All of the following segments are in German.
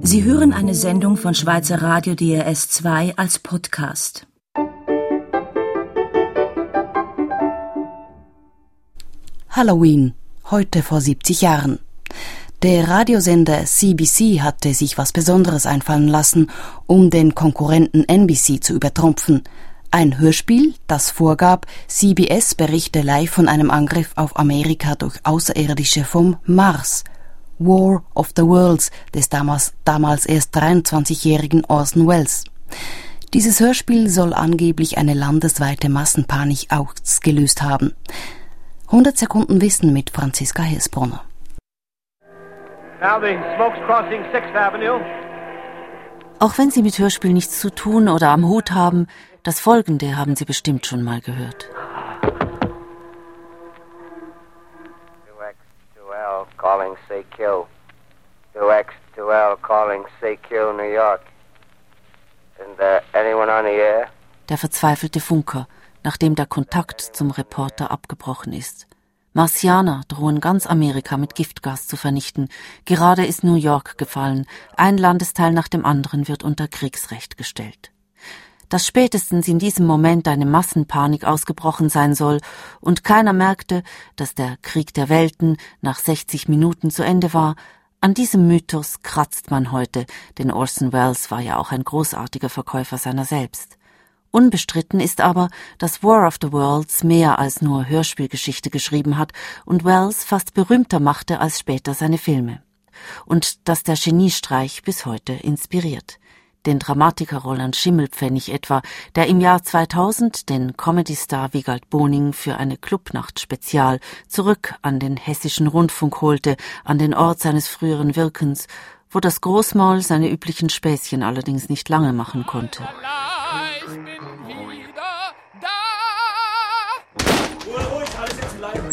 Sie hören eine Sendung von Schweizer Radio DRS 2 als Podcast. Halloween, heute vor 70 Jahren. Der Radiosender CBC hatte sich was Besonderes einfallen lassen, um den Konkurrenten NBC zu übertrumpfen. Ein Hörspiel, das vorgab, CBS berichte live von einem Angriff auf Amerika durch Außerirdische vom Mars. War of the Worlds des damals erst 23-jährigen Orson Welles. Dieses Hörspiel soll angeblich eine landesweite Massenpanik ausgelöst haben. 100 Sekunden Wissen mit Franziska Hirsbrunner. Now the smoke's crossing 6th Avenue. Auch wenn Sie mit Hörspiel nichts zu tun oder am Hut haben, das Folgende haben Sie bestimmt schon mal gehört. 2X2L calling CQ. 2X2L calling CQ New York. Isn't there anyone on the air? Der verzweifelte Funker, nachdem der Kontakt zum Reporter abgebrochen ist. Marsianer drohen ganz Amerika mit Giftgas zu vernichten. Gerade ist New York gefallen. Ein Landesteil nach dem anderen wird unter Kriegsrecht gestellt. Dass spätestens in diesem Moment eine Massenpanik ausgebrochen sein soll und keiner merkte, dass der Krieg der Welten nach 60 Minuten zu Ende war, an diesem Mythos kratzt man heute, denn Orson Welles war ja auch ein großartiger Verkäufer seiner selbst. Unbestritten ist aber, dass War of the Worlds mehr als nur Hörspielgeschichte geschrieben hat und Welles fast berühmter machte als später seine Filme. Und dass der Geniestreich bis heute inspiriert. Den Dramatiker Roland Schimmelpfennig etwa, der im Jahr 2000 den Comedy-Star Wiegald Boning für eine Clubnacht-Spezial zurück an den Hessischen Rundfunk holte, an den Ort seines früheren Wirkens, wo das Großmaul seine üblichen Späßchen allerdings nicht lange machen konnte. Ich bin wieder da. Ruhig, alles sitzen bleiben.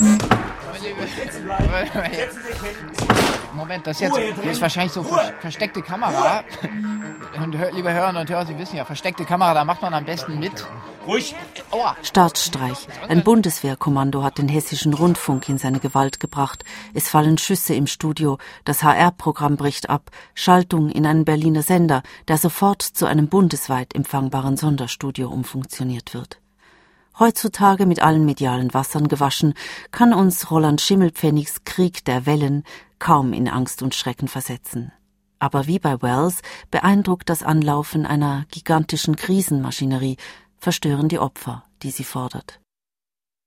Moment, das jetzt, hier ist wahrscheinlich so versteckte Kamera. Und liebe Hörerinnen und Hörer, Sie wissen ja, versteckte Kamera, da macht man am besten mit. Ruhig. Aua. Staatsstreich. Ein Bundeswehrkommando hat den Hessischen Rundfunk in seine Gewalt gebracht. Es fallen Schüsse im Studio, das HR-Programm bricht ab, Schaltung in einen Berliner Sender, der sofort zu einem bundesweit empfangbaren Sonderstudio umfunktioniert wird. Heutzutage mit allen medialen Wassern gewaschen, kann uns Roland Schimmelpfennigs Krieg der Wellen kaum in Angst und Schrecken versetzen. Aber wie bei Welles beeindruckt das Anlaufen einer gigantischen Krisenmaschinerie, verstören die Opfer, die sie fordert.